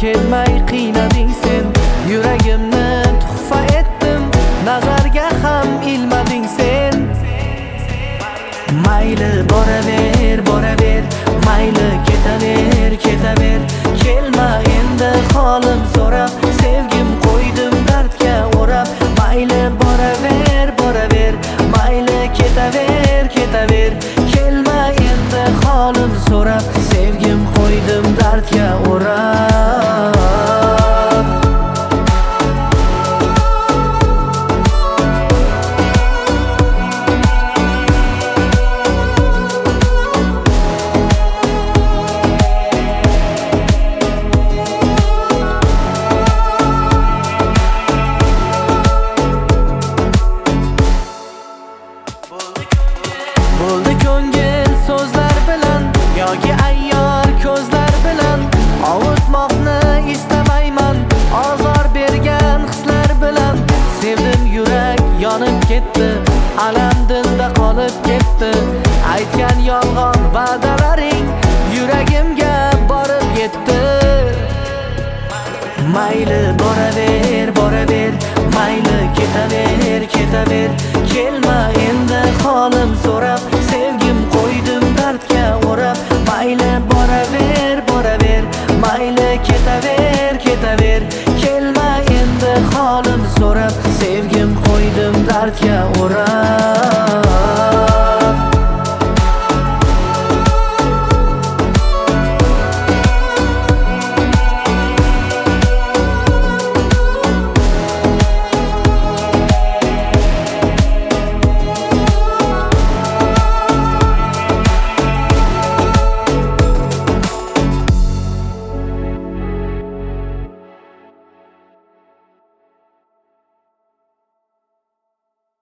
kelmay qiynading sen. Yuragimni tuhfa etdim, nazarga ham ilmading sen. Mayli boraver, boraver, mayli ketaver, ketaver. Kelma endi holim so'rab, sevgim qo'ydim dardga o'rab. Mayli boraver, boraver, mayli ketaver, ketaver. Kelma endi holim so'rab, sevgim qo'ydim dardga o'rab. Bo'ldi ko'ngil so'zlar bilan yoki ayyor ko'zlar bilan, ovutmoqni istamayman ozor bergan hislar bilan. Sevdim yurak yonib ketdi, alam dilda qolib ketdi. Aytgan yolg'on va'dalaring yuragimga borib yetdi. Mayli boraver, boraver, mayli ketaver, ketaver. Kelma endi holim so'rab, sevgim qo'ydim dardga o'rab. Mayli boraver, boraver, mayli ketaver, ketaver. Kelma endi holim so'rab, sevgim qo'ydim dardga o'rab.